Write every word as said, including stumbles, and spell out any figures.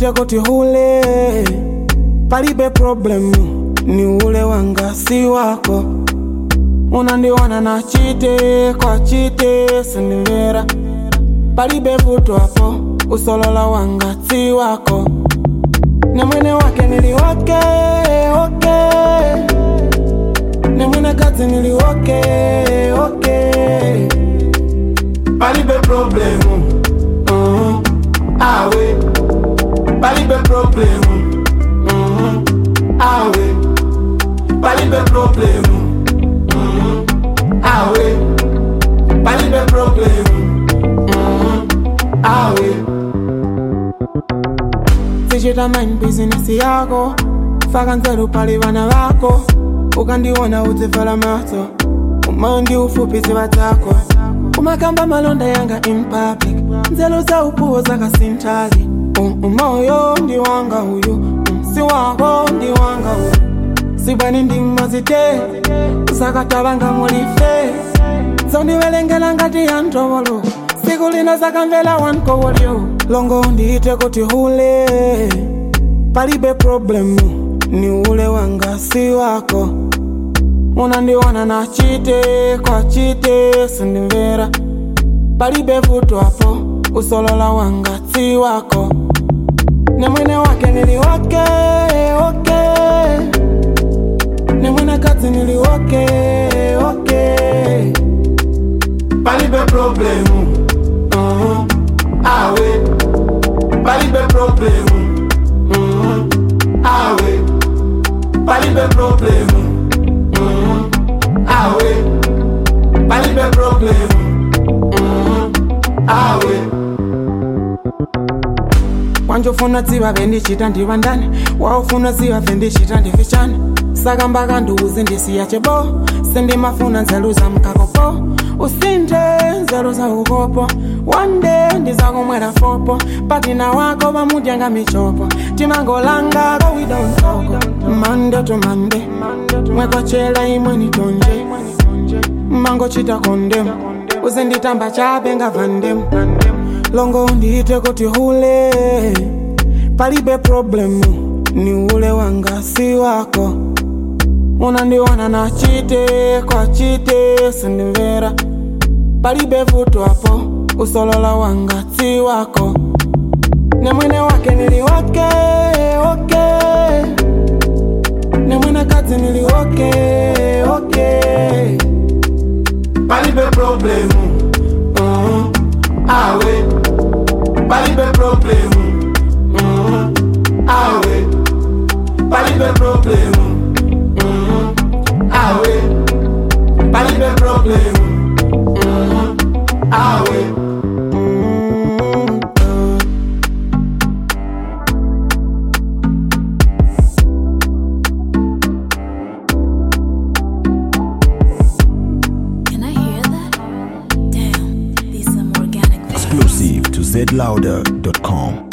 ndiite kuti hule palibe problemu ni ule wanga si wako unandiwana na chite kwa chite sindimvera palibe vuto hapo usolola wanga si wako ne mwene wake nili wake oke ne mwene kazi nili wake oke palibe problemu uh-huh. awe palibe problemu uh-huh. awe palibe problemu uh-huh. awe palibe problemu uh-huh. awe sichita mind business yako faka nzeru pali vana vako ukandiona udzivhala maso umandi ufupi zivatako umakamba malonda yanga in public nzelo za upuo zakasintali umoyo ndi wanga huyu si wako ndi wanga huyu sibani ndima zite zakatabanga mulife zondiwelengela ngati ya ntowolo siku lina zakamvela wankowolyo longo ndiite kuti hule palibe problemu ni ule wanga si wako unandiwana na chite kwa chite sindimvera palibe vuto hapo usolola wanga si wako ne mwene wake nili wake oke ne mwene kazi nili wake oke palibe problemu uh-huh. awe palibe problemu uh-huh. awe palibe problemu uh-huh. awe palibe problemu uh-huh. awe wanjofuna ziva vendichita ndiva ndani waufuna ziva vendichita ndifichani saka mbaka nduuzi ndisiya chebo sindimafuna nzelu za mkakopo usinde nzelu za ukopo one day ndizakumwera fopo patina wako vamudyanga michopo timangolanga go we don't talk Monday to Monday mwekochela imwe nitonje mango chita kondem uzinditamba chapenga vandem longo ndiite kuti hule palibe problemu ni ule wanga si wako unandiwana na chite kwa chite sindimvera palibe vuto hapo usolola wanga si wako ne mwene wake nili wake oke ne mwene kazi nili wake oke palibe problemu uh-huh. awe palibe problemu uh-huh. awe palibe problemu uh-huh. awe palibe problemu uh-huh. awe Exclusive to zlouder dot com.